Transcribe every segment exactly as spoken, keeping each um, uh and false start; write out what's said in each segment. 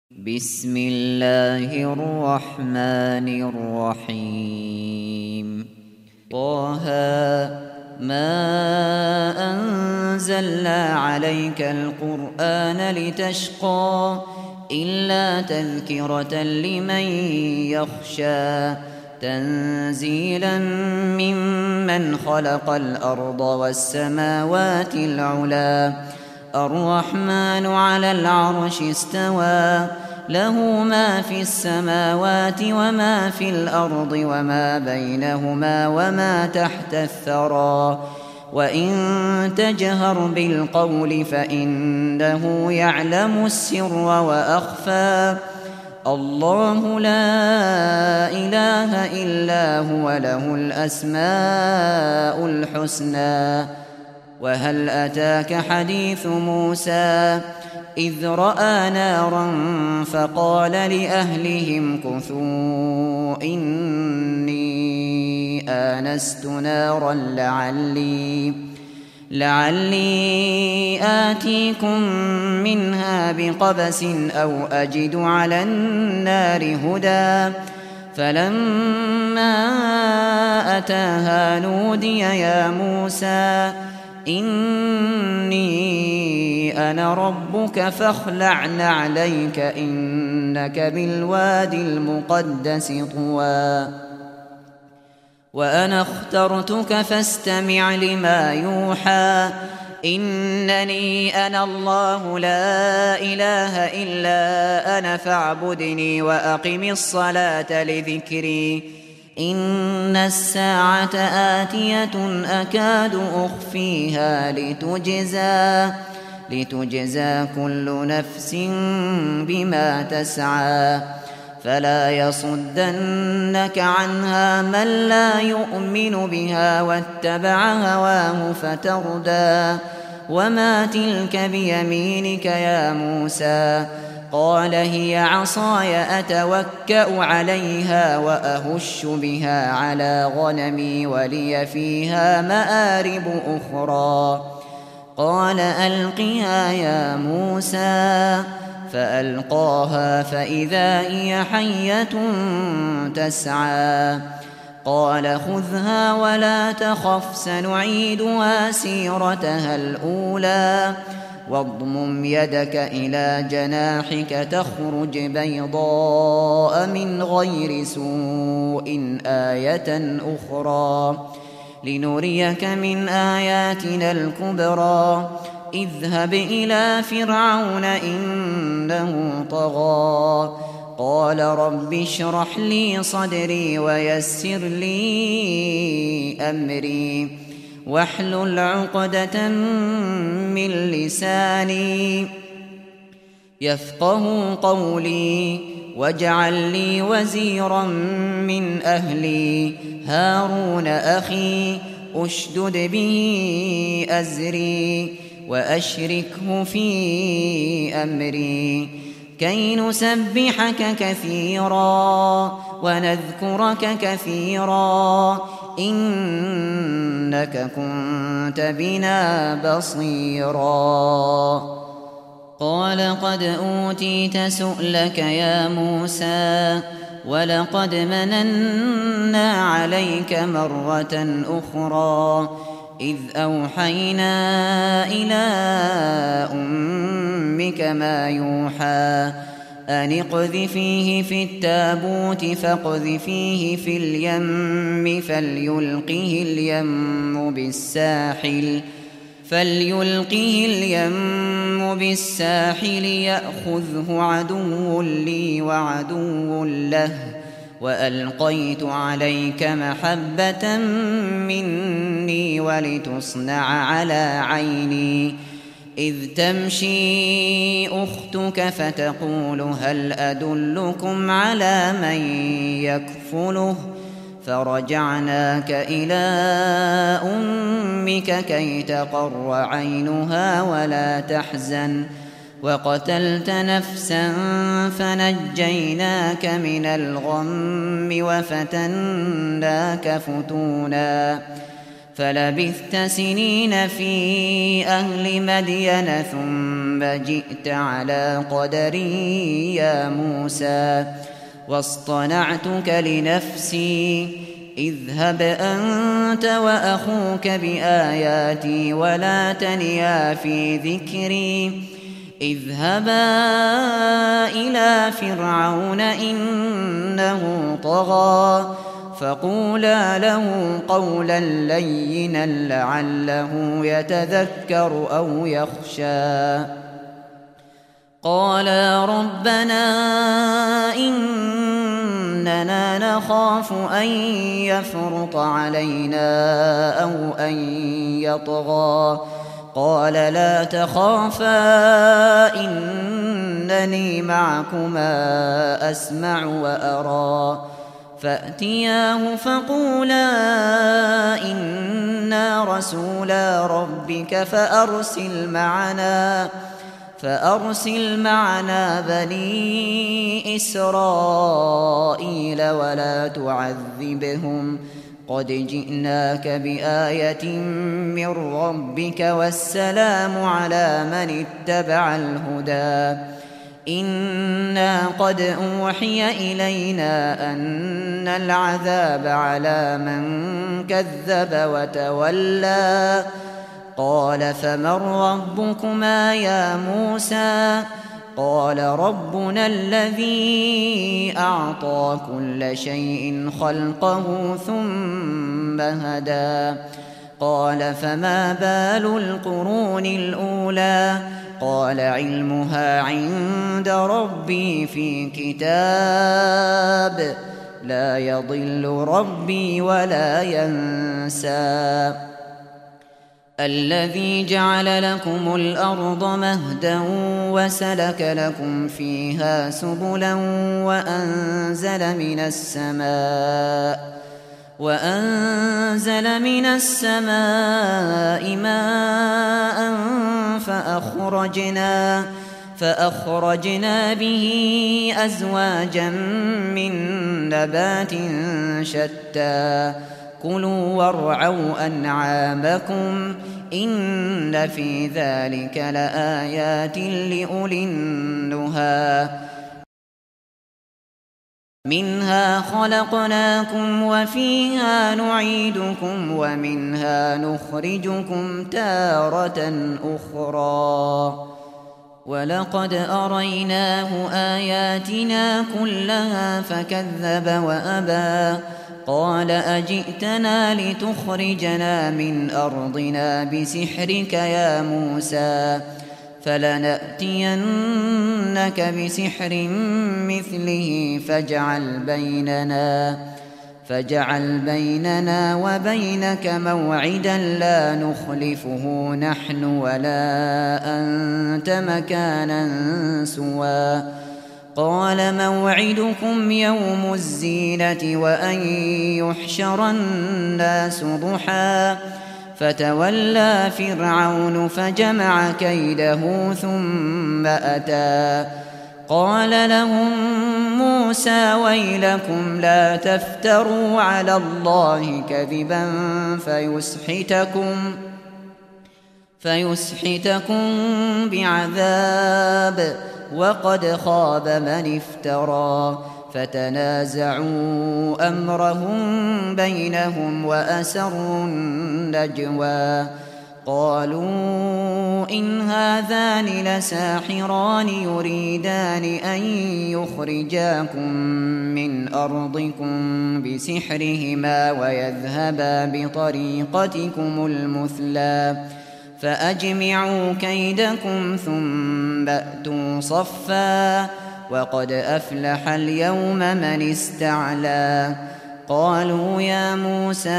بسم الله الرحمن الرحيم. طه ما أنزلنا عليك القرآن لتشقى إلا تذكرة لمن يخشى تنزيلا ممن خلق الأرض والسماوات العلى الرحمن على العرش استوى له ما في السماوات وما في الأرض وما بينهما وما تحت الثرى وإن تجهر بالقول فإنه يعلم السر وأخفى الله لا إله إلا هو له الأسماء الحسنى. وهل أتاك حديث موسى إذ رأى نارا فقال لأهلهم كثوا إني آنست نارا لعلي, لعلي آتيكم منها بقبس أو أجد على النار هدى فلما أتاها نودي يا موسى إني أنا ربك فاخلع نعليك إنك بالوادي المقدس طوى وأنا اخترتك فاستمع لما يوحى إنني أنا الله لا إله إلا أنا فاعبدني وأقم الصلاة لذكري إن الساعة آتية أكاد أخفيها لتجزى, لتجزى كل نفس بما تسعى فلا يصدنك عنها من لا يؤمن بها واتبع هواه فتردى وما تلك بيمينك يا موسى قال هي عصاي أتوكأ عليها وأهش بها على غنمي ولي فيها مآرب أخرى قال ألقها يا موسى فألقاها فإذا هي حية تسعى قال خذها ولا تخف سنعيدها سيرتها الأولى واضمم يدك إلى جناحك تخرج بيضاء من غير سوء آية أخرى لنريك من آياتنا الكبرى اذهب إلى فرعون إنه طغى قال رب اشرح لي صدري ويسر لي أمري واحلل عقدة من لساني يفقه قولي واجعل لي وزيرا من أهلي هارون أخي أشدد به أزري وأشركه في أمري كي نسبحك كثيرا ونذكرك كثيرا إنك كنت بنا بصيرا قال قد أوتيت سؤلك يا موسى ولقد مننا عليك مرة أخرى إذ أوحينا إلى أمك ما يوحى أن اقذفيه في التابوت فاقذفيه في اليم فليلقه اليم بالساحل فليلقه اليم بالساحل يأخذه عدو لي وعدو له وألقيت عليك محبة مني ولتصنع على عيني إذ تمشي أختك فتقول هل أدلكم على من يكفله فرجعناك إلى أمك كي تقر عينها ولا تحزن وقتلت نفسا فنجيناك من الغم وفتناك فتونا فلبثت سنين في أهل مدين ثم جئت على قدري يا موسى واصطنعتك لنفسي اذهب أنت وأخوك بآياتي ولا تنيا في ذكري اذهبا إلى فرعون إنه طغى فقولا له قولا لينا لعله يتذكر أو يخشى قالا ربنا إننا نخاف أن يفرط علينا أو أن يطغى قال لا تخافا إنني معكما أسمع وأرى فأتياه فقولا إنا رسولا ربك فأرسل معنا فأرسل معنا بني إسرائيل ولا تعذبهم قد جئناك بآية من ربك والسلام على من اتبع الهدى إنا قد أوحي إلينا أن العذاب على من كذب وتولى قال فمن ربكما يا موسى قال ربنا الذي أعطى كل شيء خلقه ثم هدى قال فما بال القرون الأولى قال علمها عند ربي في كتاب لا يضل ربي ولا ينسى الذي جعل لكم الأرض مهدا وسلك لكم فيها سبلا وأنزل من السماء وأنزل من السماء ماء فأخرجنا فأخرجنا به أزواجا من نبات شتى كلوا وارعوا أنعامكم إن في ذلك لآيات لأولي النهى منها خلقناكم وفيها نعيدكم ومنها نخرجكم تارة أخرى ولقد أريناه آياتنا كلها فكذب وأبى قال أجئتنا لتخرجنا من أرضنا بسحرك يا موسى فلنأتينك بسحر مثله فاجعل بيننا فاجعل بيننا وبينك موعدا لا نخلفه نحن ولا أنت مكانا سوى قال موعدكم يوم الزينة وأن يحشر الناس ضحى فتولى فرعون فجمع كيده ثم أتى قال لهم موسى ويلكم لا تفتروا على الله كذبا فيسحتكم فيسحتكم بعذاب وقد خاب من افترى فتنازعوا أمرهم بينهم وأسروا النجوى قالوا إن هذان لساحران يريدان أن يخرجاكم من أرضكم بسحرهما ويذهبا بطريقتكم المثلى فأجمعوا كيدكم ثم أتوا صفا وقد أفلح اليوم من استعلى قالوا يا موسى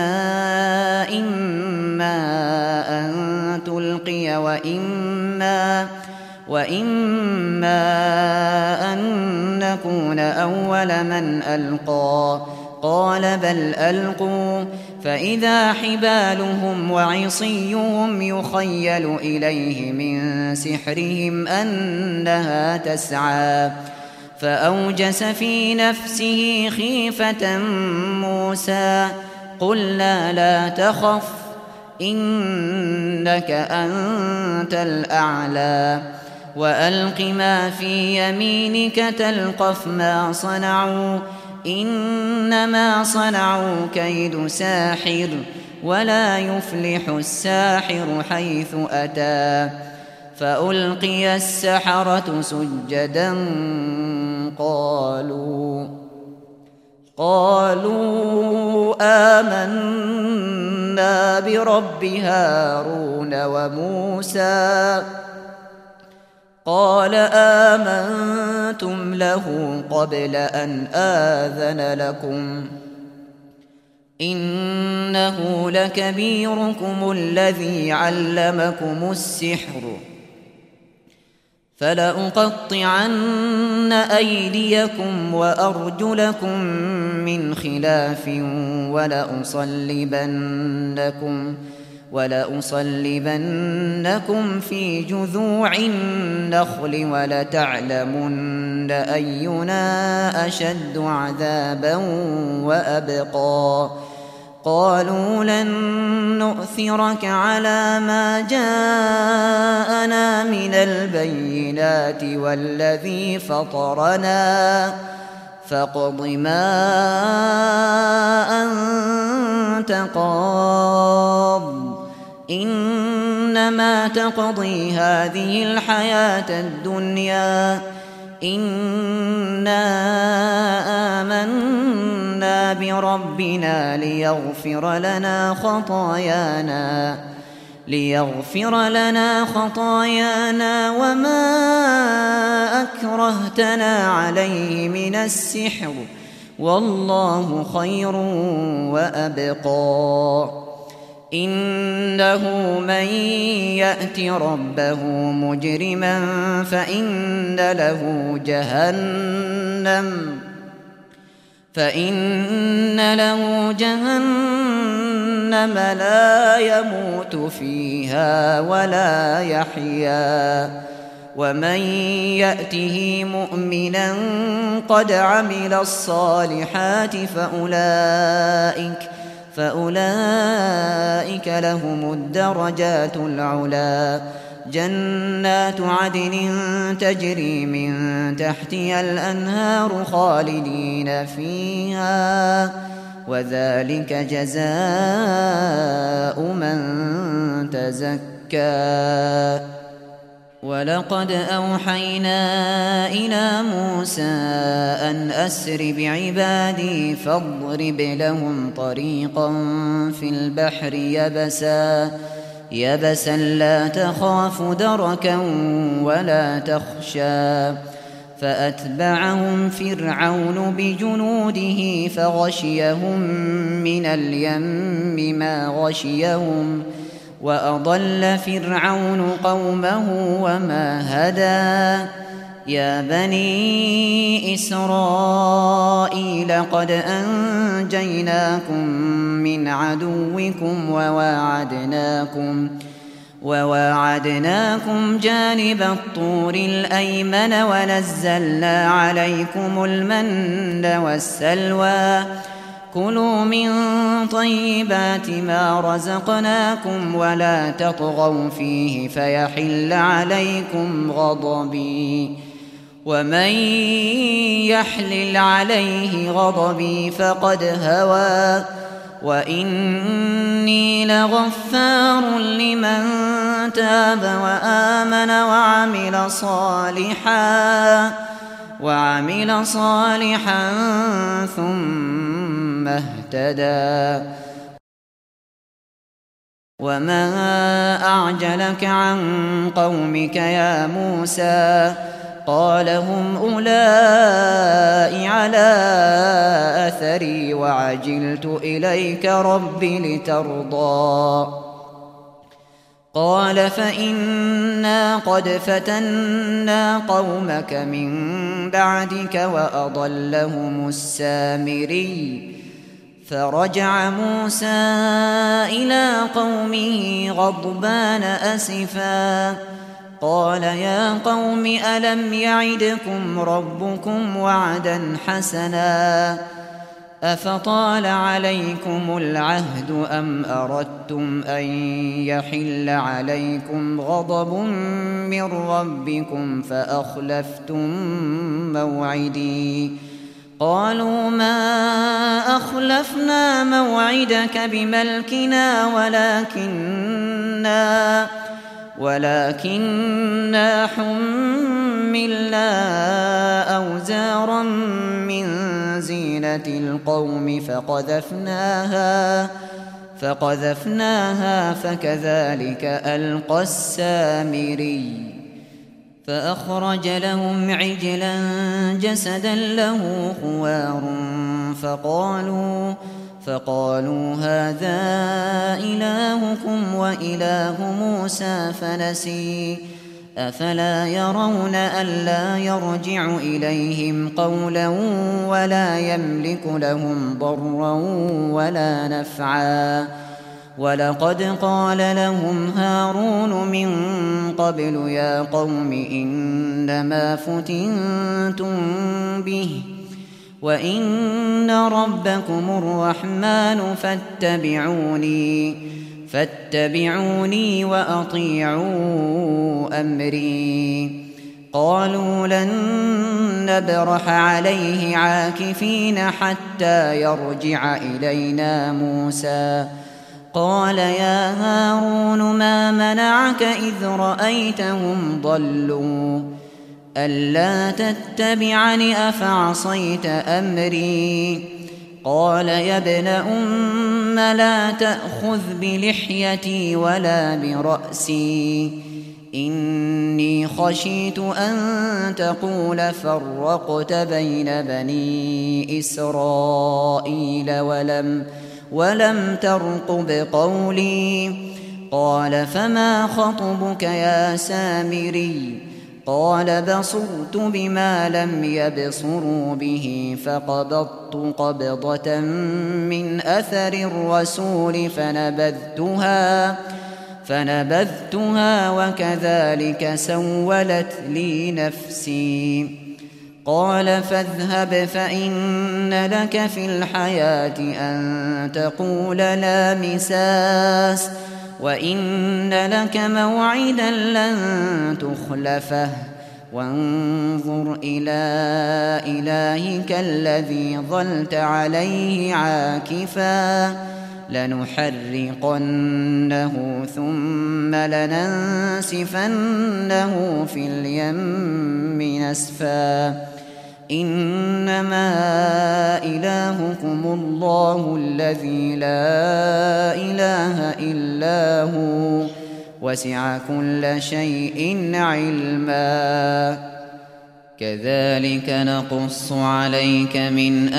إما أن تلقي وإما وإما أن نكون أول من ألقى قال بل ألقوا فإذا حبالهم وعصيهم يخيل إليه من سحرهم أنها تسعى فأوجس في نفسه خيفة موسى قلنا لا تخف إنك أنت الأعلى وألق ما في يمينك تلقف ما صنعوا إنما صنعوا كيد ساحر ولا يفلح الساحر حيث أتى فألقي السحرة سجدا قالوا قالوا آمنا برب هارون وموسى قال آمنتم له قبل أن آذن لكم إنه لكبيركم الذي علمكم السحر فلأقطعن أيديكم وأرجلكم من خلاف ولأصلبنكم ولأصلبنكم في جذوع النخل ولتعلمن أينا أشد عذابا وأبقى قالوا لن نؤثرك على ما جاءنا من البينات والذي فطرنا فاقض ما أنت قاض إنما تقضي هذه الحياة الدنيا إنا آمنا بربنا ليغفر لنا خطايانا ليغفر لنا خطايانا وما أكرهتنا عليه من السحر والله خير وأبقى إنه من يأت ربه مجرما فإن له جهنم فإن له جهنم لا يموت فيها ولا يحيا ومن يأته مؤمنا قد عمل الصالحات فأولئك فأولئك لهم الدرجات العلا جنات عدن تجري من تحتها الأنهار خالدين فيها وذلك جزاء من تزكى ولقد أوحينا إلى موسى أن أسر بعبادي فاضرب لهم طريقا في البحر يبسا يبسا لا تخاف دركا ولا تخشى فأتبعهم فرعون بجنوده فغشيهم من اليم ما غشيهم وأضل فرعون قومه وما هدى يا بني إسرائيل قد أنجيناكم من عدوكم وواعدناكم وواعدناكم جانب الطور الأيمن ونزلنا عليكم المن والسلوى كلوا من طيبات ما رزقناكم ولا تطغوا فيه فيحل عليكم غضبي ومن يحلل عليه غضبي فقد هوى وإني لغفار لمن تاب وآمن وعمل صالحا وعمل صالحا ثم اهتدى وما أعجلك عن قومك يا موسى قال هم أولئك على أثري وعجلت إليك رب لترضى قال فإنا قد فتنا قومك من بعدك وأضلهم السامري فرجع موسى إلى قومه غضبان أسفا قال يا قوم ألم يعدكم ربكم وعدا حسنا أفطال عليكم العهد أم أردتم أن يحل عليكم غضب من ربكم فأخلفتم موعدي قالوا ما أخلفنا موعدك بملكنا ولكننا ولكننا حملنا أوزارا من زينة القوم فقذفناها فقذفناها فكذلك ألقى السامري فأخرج لهم عجلا جسدا له خوار فقالوا فقالوا هذا إلهكم وإله موسى فنسي أفلا يرون ألا يرجع إليهم قولا ولا يملك لهم ضرا ولا نفعا ولقد قال لهم هارون من قبل يا قوم إنما فتنتم به وإن ربكم الرحمن فاتبعوني فاتبعوني وأطيعوا أمري قالوا لن نبرح عليه عاكفين حتى يرجع إلينا موسى قال يا هارون ما منعك إذ رأيتهم ضلوا ألا تتبعني أفعصيت أمري قال يا ابن أم لا تأخذ بلحيتي ولا برأسي إني خشيت أن تقول فرقت بين بني إسرائيل ولم ولم ترقب قولي قال فما خطبك يا سامري قال بصرت بما لم يبصروا به فقبضت قبضة من أثر الرسول فنبذتها فنبذتها وكذلك سولت لي نفسي قال فاذهب فإن لك في الحياة أن تقول لا مساس وإن لك موعدا لن تخلفه وانظر إلى إلهك الذي ظلت عليه عاكفا لنحرقنه ثم لننسفنه في اليم نسفا إنما إلهكم الله الذي لا إله إلا هو وسع كل شيء علما كذلك نقص عليك من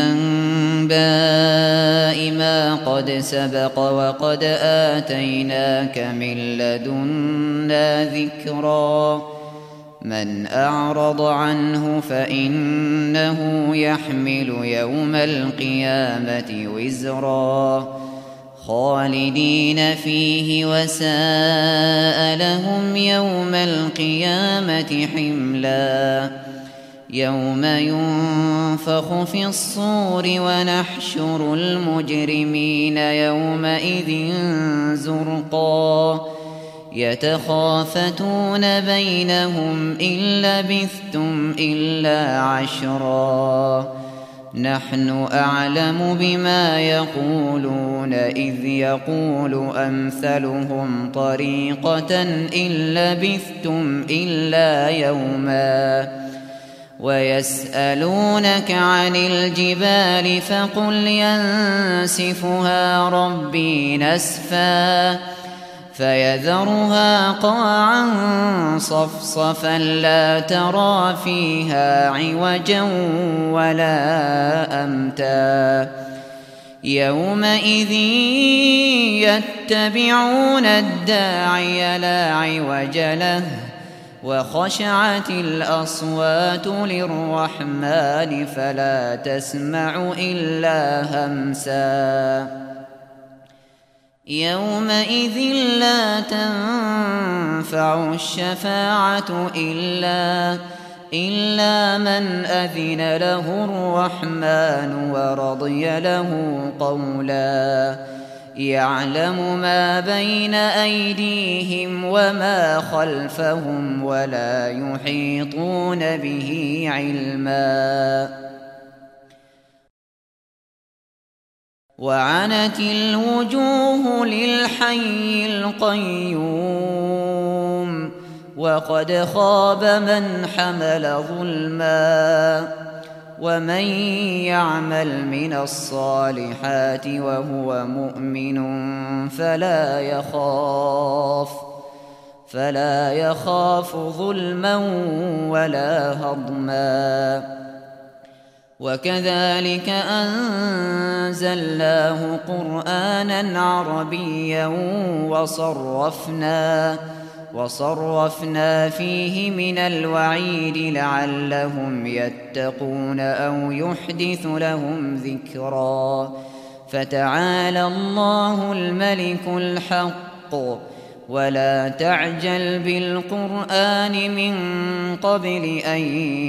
أنباء ما قد سبق وقد آتيناك من لدنا ذكرا من أعرض عنه فإنه يحمل يوم القيامة وزرا خالدين فيه وساء لهم يوم القيامة حملا يوم ينفخ في الصور ونحشر المجرمين يومئذ زرقا يتخافتون بينهم إن لبثتم إلا عشرا نحن أعلم بما يقولون إذ يقول أمثلهم طريقة إن لبثتم إلا يوما ويسألونك عن الجبال فقل ينسفها ربي نسفا فيذرها قاعا صفصفا لا ترى فيها عوجا ولا أمتا يومئذ يتبعون الداعي لا عوج له وخشعت الأصوات للرحمن فلا تسمع إلا همسا يومئذ لا تنفع الشفاعة إلا إلا من أذن له الرحمن ورضي له قولا يعلم ما بين أيديهم وما خلفهم ولا يحيطون به علما وعنت الوجوه للحي القيوم وقد خاب من حمل ظلما ومن يعمل من الصالحات وهو مؤمن فلا يخاف فلا يخاف ظلما ولا هضما وكذلك أنزلناه قرآنا عربيا وصرفنا وصرفنا فيه من الوعيد لعلهم يتقون أو يحدث لهم ذكرا فتعالى الله الملك الحق ولا تعجل بالقرآن من قبل أن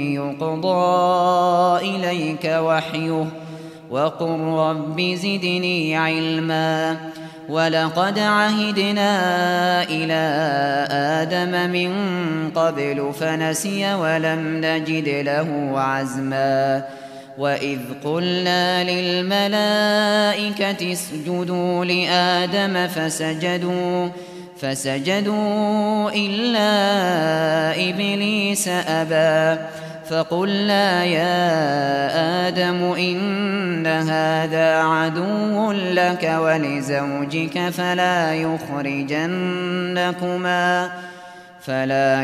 يقضى إليك وحيه وقل رب زدني علما ولقد عهدنا إلى آدم من قبل فنسي ولم نجد له عزما وإذ قلنا للملائكة اسجدوا لآدم فسجدوا فسجدوا إلا إبليس أبى فقلنا يا آدم إن هذا عدو لك ولزوجك فلا يخرجنكما فلا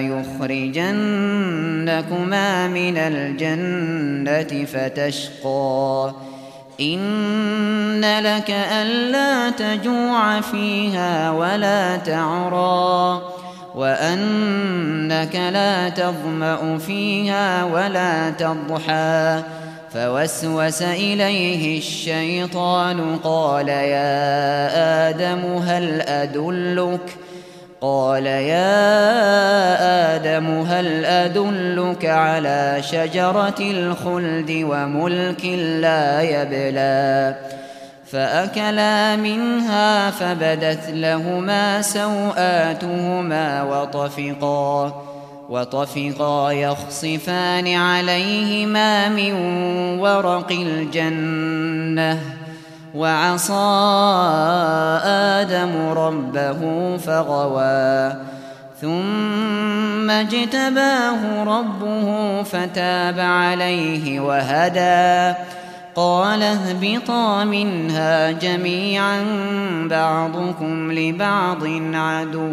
يخرجنكما من الجنة فتشقى إن لك ألا تجوع فيها ولا تعرى وأنك لا تظمأ فيها ولا تضحى فوسوس إليه الشيطان قال يا آدم هل أدلك قال يا آدم هل أدلك على شجرة الخلد وملك لا يبلى فأكلا منها فبدت لهما سوآتهما وطفقا وطفقا يخصفان عليهما من ورق الجنة وعصى آدم ربه فغوى ثم اجتباه ربه فتاب عليه وهدى قال اهبطا منها جميعا بعضكم لبعض عدو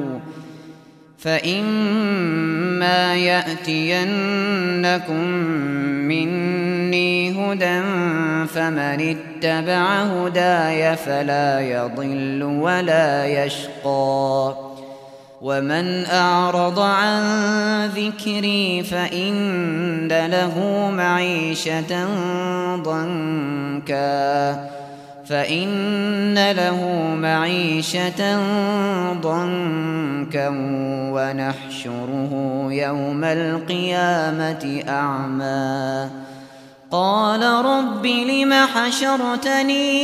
فإما يأتينكم مني هدى فمن اتبع هداي فلا يضل ولا يشقى ومن أعرض عن ذكري فإن له معيشة ضنكا فإن له معيشة ضنكا ونحشره يوم القيامة أعمى قال رب لم حشرتني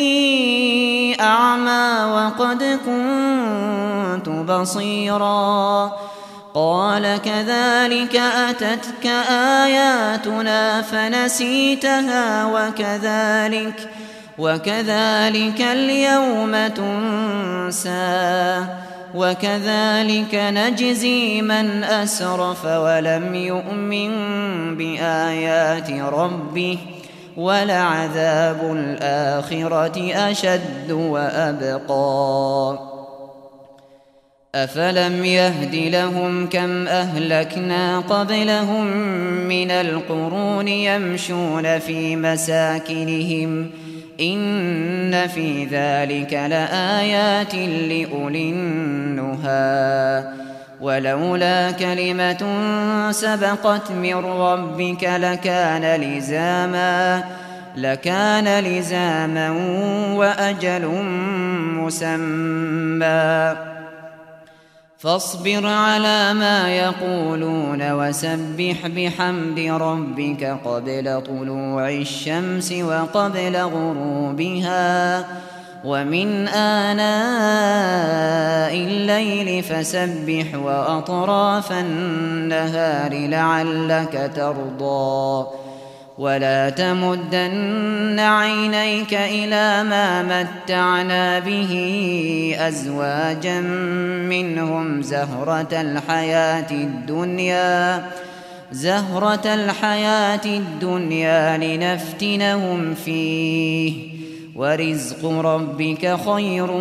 أعمى وقد كنت بصيرا قال كذلك أتتك آياتنا فنسيتها وكذلك وكذلك اليوم تنسى وكذلك نجزي من أسرف ولم يؤمن بآيات ربه ولعذاب الآخرة أشد وأبقى أفلم يهد لهم كم أهلكنا قبلهم من القرون يمشون في مساكنهم إن في ذلك لآيات لأولي النهى ولولا كلمة سبقت من ربك لكان لزاما لكان لزاما وأجل مسمى فاصبر على ما يقولون وسبح بحمد ربك قبل طلوع الشمس وقبل غروبها ومن آناء الليل فسبح وأطراف النهار لعلك ترضى ولا تمدن عينيك إلى ما متعنا به أزواجا منهم زهرة الحياة الدنيا زهرة الحياة الدنيا لنفتنهم فيه ورزق ربك خير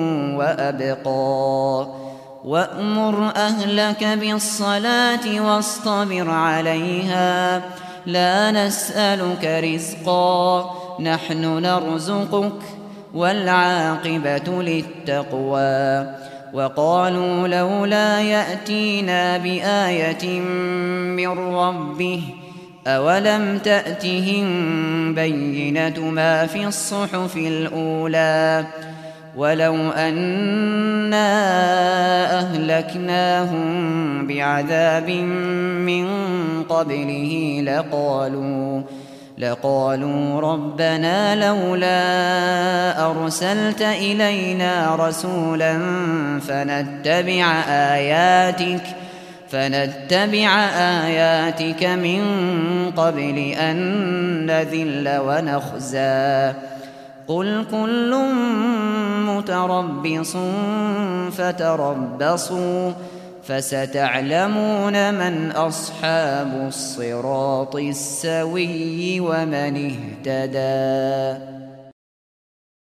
وأبقى وأمر أهلك بالصلاة واصطبر عليها لا نسألك رزقا نحن نرزقك والعاقبة للتقوى وقالوا لولا يأتينا بآية من ربه أولم تأتهم بينة ما في الصحف الأولى ولو أنا أهلكناهم بعذاب من قبله لقالوا لقالوا ربنا لولا أرسلت إلينا رسولا فنتبع آياتك فنتبع آياتك من قبل أن نذل ونخزى قل كل متربص فتربصوا فستعلمون من أصحاب الصراط السوي ومن اهتدى.